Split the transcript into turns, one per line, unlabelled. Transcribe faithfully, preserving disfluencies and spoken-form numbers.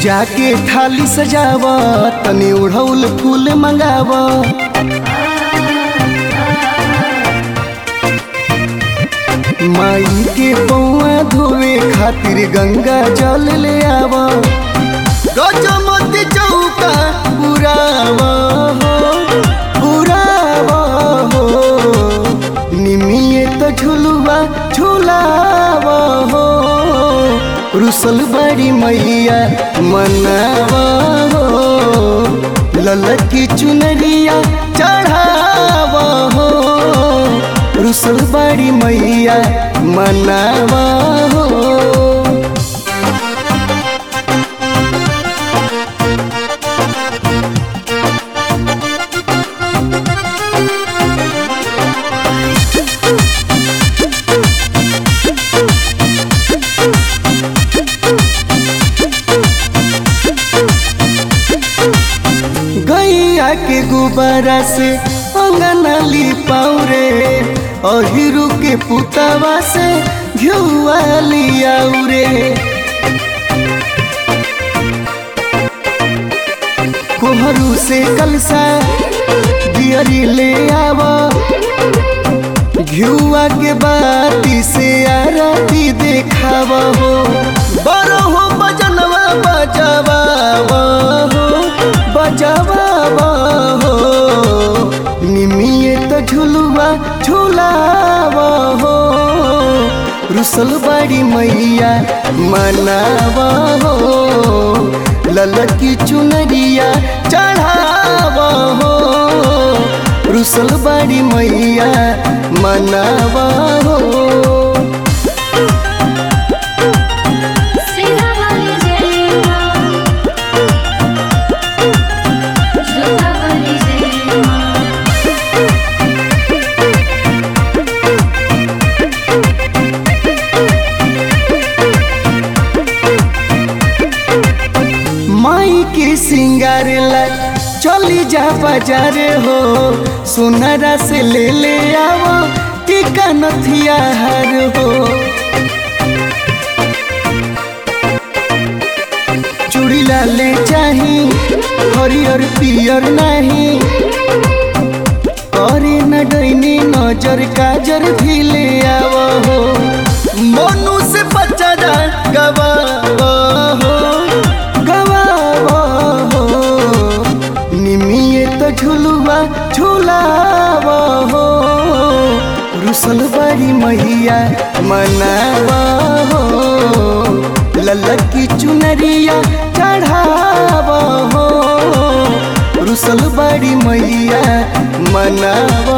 पूजा के थाली सजाव तनी उड़ौल फूल मंगाव। माई के पौआ धोवे खातिर गंगा जल ले आव। गजमती चौका पुराव हो पुराव हो, निमिये तो झुलुआ झुलाव हो। रुसल बड़ी मैया मनाव हो, ललकी चुनरिया चढ़ाव हो। रुसल बड़ी मैया मनाव हो। गैया के गुब्बारा से अंगना लिपाऊ रे, अहिरू के पुतवा से घिउआ लियाऊ रे। कोहरू से कलसा दियरी ले आव, घिउआ के बाती से आरती देखाव हो। बरो हो बजनवा बजावा हो बजावा हो, निमिये तो झुलुआ झुलाव हो। रुसल बड़ी मैया मनाव हो, ललकी चुनरिया चढ़ाव हो। रुसल बड़ी मैया मनाव हो। माई के सिंगार ला चली जा बाजार हो, सुनरा से ले ले आवो टीका नथिया हार हो। चूड़ी लाले चाही हरियर पियर नहीं, करे न डैनी नजर काजर भी ले आवो हो। मनु से बच्चा जा गवाव हो गवाव हो, निमिये तो झुलुआ झुलाव हो। रुसल बड़ी मैया मनाव हो, ललकी चुनरिया चढ़ाव हो। रुसल बड़ी मैया मनाव